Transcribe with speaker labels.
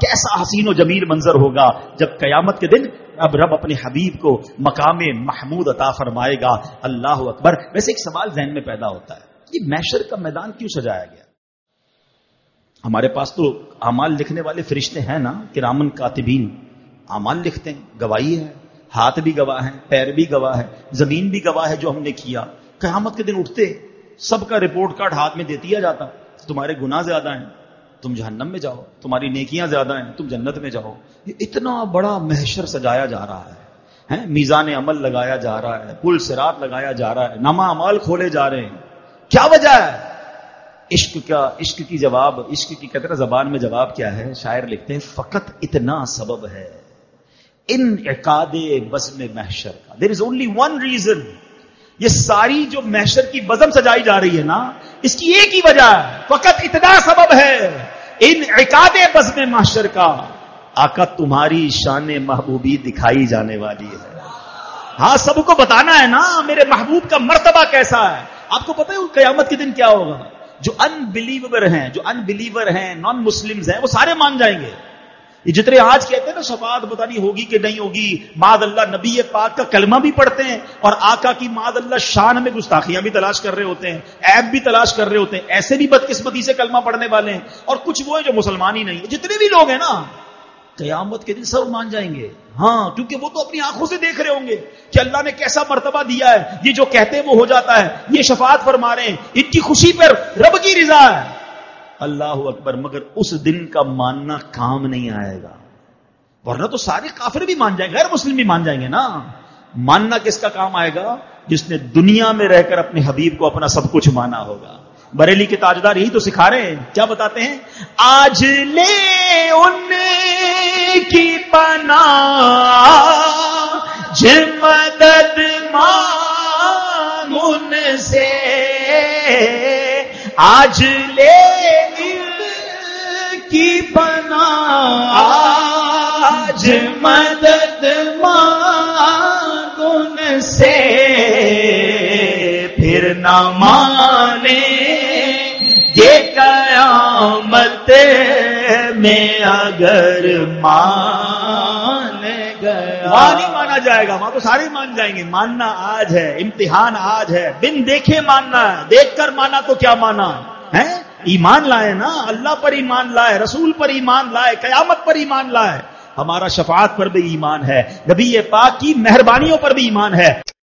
Speaker 1: کیسا حسین و جمیل منظر ہوگا جب قیامت کے دن اب رب اپنے حبیب کو مقام محمود عطا فرمائے گا. اللہ اکبر. ویسے ایک سوال ذہن میں پیدا ہوتا ہے, یہ محشر کا میدان کیوں سجایا گیا؟ ہمارے پاس تو اعمال لکھنے والے فرشتے ہیں نا, کرامن کاتبین, اعمال لکھتے ہیں, گواہی ہے, ہاتھ بھی گواہ ہے, پیر بھی گواہ ہے, زمین بھی گواہ ہے جو ہم نے کیا. قیامت کے دن اٹھتے سب کا رپورٹ کارڈ ہاتھ میں دے دیا جاتا, تمہارے گناہ زیادہ ہیں تم جہنم میں جاؤ, تمہاری نیکیاں زیادہ ہیں تم جنت میں جاؤ. یہ اتنا بڑا محشر سجایا جا رہا ہے, میزان عمل لگایا جا رہا ہے, پل صراط لگایا جا رہا ہے, نامہ اعمال کھولے جا رہے ہیں. کیا وجہ ہے؟ عشق کی جواب, عشق کی کہتے ہیں زبان میں جواب کیا ہے؟ شاعر لکھتے ہیں فقط اتنا سبب ہے انعقاد بزم محشر کا. There is only one reason. یہ ساری جو محشر کی بزم سجائی جا رہی ہے نا, اس کی ایک ہی وجہ ہے, فقط اتنا سبب ہے انعقاد بزم محشر کا. آقا تمہاری شان محبوبی دکھائی جانے والی ہے. ہاں سب کو بتانا ہے نا میرے محبوب کا مرتبہ کیسا ہے. آپ کو پتہ ہے قیامت کے دن کیا ہوگا؟ جو ان بلیور ہیں نان مسلمز ہیں وہ سارے مان جائیں گے. یہ جتنے آج کہتے ہیں نا شفاعت پتہ نہیں ہوگی کہ نہیں ہوگی, معاذ اللہ نبی پاک کا کلمہ بھی پڑھتے ہیں اور آقا کی معاذ اللہ شان میں گستاخیاں بھی تلاش کر رہے ہوتے ہیں, عیب بھی تلاش کر رہے ہوتے ہیں. ایسے بھی بدقسمتی سے کلمہ پڑھنے والے ہیں, اور کچھ وہ ہیں جو مسلمان ہی نہیں. جتنے بھی لوگ ہیں نا قیامت کے دن سب مان جائیں گے. ہاں کیونکہ وہ تو اپنی آنکھوں سے دیکھ رہے ہوں گے کہ اللہ نے کیسا مرتبہ دیا ہے. یہ جو کہتے ہیں وہ ہو جاتا ہے, یہ شفاعت فرما رہے ہیں, ان کی خوشی پر رب کی رضا ہے. اللہ اکبر. مگر اس دن کا ماننا کام نہیں آئے گا, ورنہ تو سارے کافر بھی مان جائیں گے, غیر مسلم بھی مان جائیں گے نا. ماننا کس کا کام آئے گا؟ جس نے دنیا میں رہ کر اپنے حبیب کو اپنا سب کچھ مانا ہوگا. بریلی کے تاجدار یہی تو سکھا رہے ہیں. کیا بتاتے ہیں؟ آج لے ان کی پناہ جن مدد مانگ ان سے, آج لے ان کی پناہ آج مدد مانگ ان سے, پھر نہ مانے یہ قیامت میں اگر مان گیا. وہاں نہیں مانا جائے گا, وہاں تو سارے مان جائیں گے. ماننا آج ہے, امتحان آج ہے. بن دیکھے ماننا ہے, دیکھ کر مانا تو کیا مانا ہے. ایمان لائے نا, اللہ پر ایمان لائے, رسول پر ایمان لائے, قیامت پر ایمان لائے. ہمارا شفاعت پر بھی ایمان ہے, نبی پاک کی مہربانیوں پر بھی ایمان ہے.